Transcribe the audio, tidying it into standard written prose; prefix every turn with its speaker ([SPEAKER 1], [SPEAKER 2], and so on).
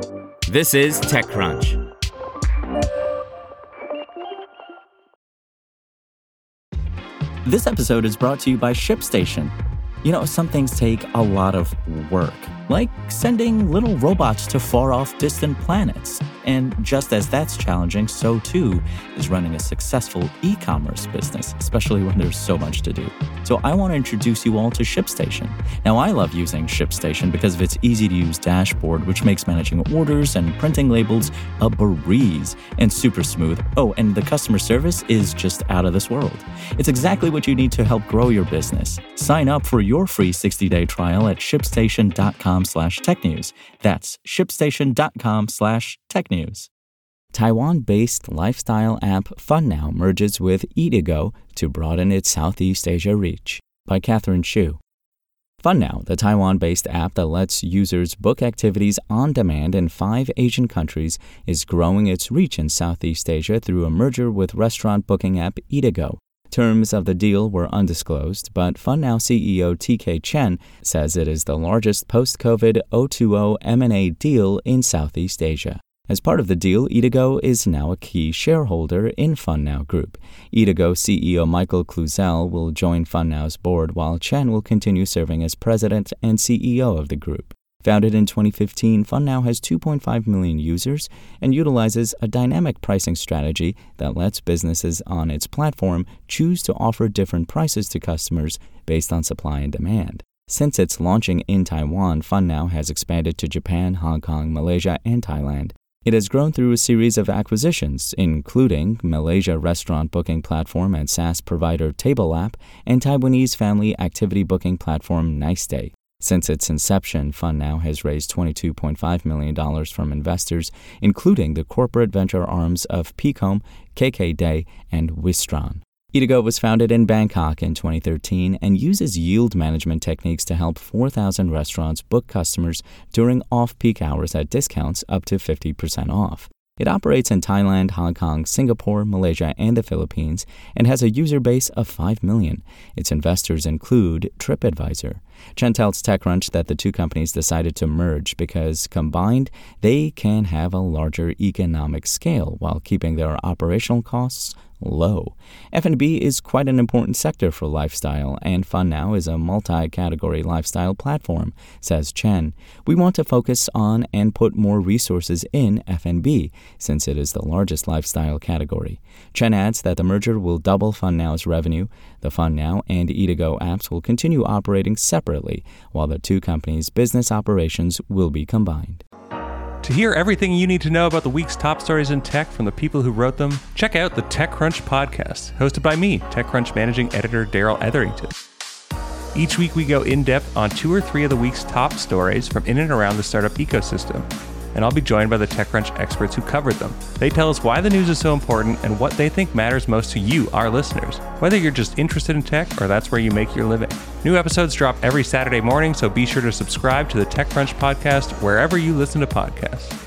[SPEAKER 1] This is TechCrunch.
[SPEAKER 2] This episode is brought to you by ShipStation. You know, some things take a lot of work, like sending little robots to far-off distant planets. And just as that's challenging, so too is running a successful e-commerce business, especially when there's so much to do. So I want to introduce you all to ShipStation. Now, I love using ShipStation because of its easy-to-use dashboard, which makes managing orders and printing labels a breeze and super smooth. Oh, and the customer service is just out of this world. It's exactly what you need to help grow your business. Sign up for your free 60-day trial at shipstation.com/technews. That's shipstation.com/technews. Taiwan-based lifestyle app FunNow merges with Eatigo to broaden its Southeast Asia reach. By Catherine Shu. FunNow, the Taiwan-based app that lets users book activities on demand in 5 Asian countries, is growing its reach in Southeast Asia through a merger with restaurant booking app Eatigo. Terms of the deal were undisclosed, but FunNow CEO TK Chen says it is the largest post-COVID O2O M&A deal in Southeast Asia. As part of the deal, Eatigo is now a key shareholder in FunNow Group. Eatigo CEO Michael Cluzel will join FunNow's board, while Chen will continue serving as president and CEO of the group. Founded in 2015, FunNow has 2.5 million users and utilizes a dynamic pricing strategy that lets businesses on its platform choose to offer different prices to customers based on supply and demand. Since its launching in Taiwan, FunNow has expanded to Japan, Hong Kong, Malaysia, and Thailand. It has grown through a series of acquisitions, including Malaysia restaurant booking platform and SaaS provider TableApp and Taiwanese family activity booking platform NiceDay. Since its inception, FunNow has raised $22.5 million from investors, including the corporate venture arms of Pecom, KKday, and Wistron. Eatigo was founded in Bangkok in 2013 and uses yield management techniques to help 4,000 restaurants book customers during off-peak hours at discounts up to 50% off. It operates in Thailand, Hong Kong, Singapore, Malaysia, and the Philippines, and has a user base of 5 million. Its investors include TripAdvisor. Chen tells TechCrunch that the two companies decided to merge because, combined, they can have a larger economic scale while keeping their operational costs low. F&B is quite an important sector for lifestyle, and FunNow is a multi-category lifestyle platform, says Chen. We want to focus on and put more resources in F&B, since it is the largest lifestyle category. Chen adds that the merger will double FunNow's revenue. The FunNow and Eatigo apps will continue operating separately, while the two companies' business operations will be combined.
[SPEAKER 3] To hear everything you need to know about the week's top stories in tech from the people who wrote them, check out the TechCrunch podcast, hosted by me, TechCrunch managing editor Daryl Etherington. Each week we go in-depth on 2 or 3 of the week's top stories from in and around the startup ecosystem, and I'll be joined by the TechCrunch experts who covered them. They tell us why the news is so important and what they think matters most to you, our listeners, whether you're just interested in tech or that's where you make your living. New episodes drop every Saturday morning, so be sure to subscribe to the TechCrunch podcast wherever you listen to podcasts.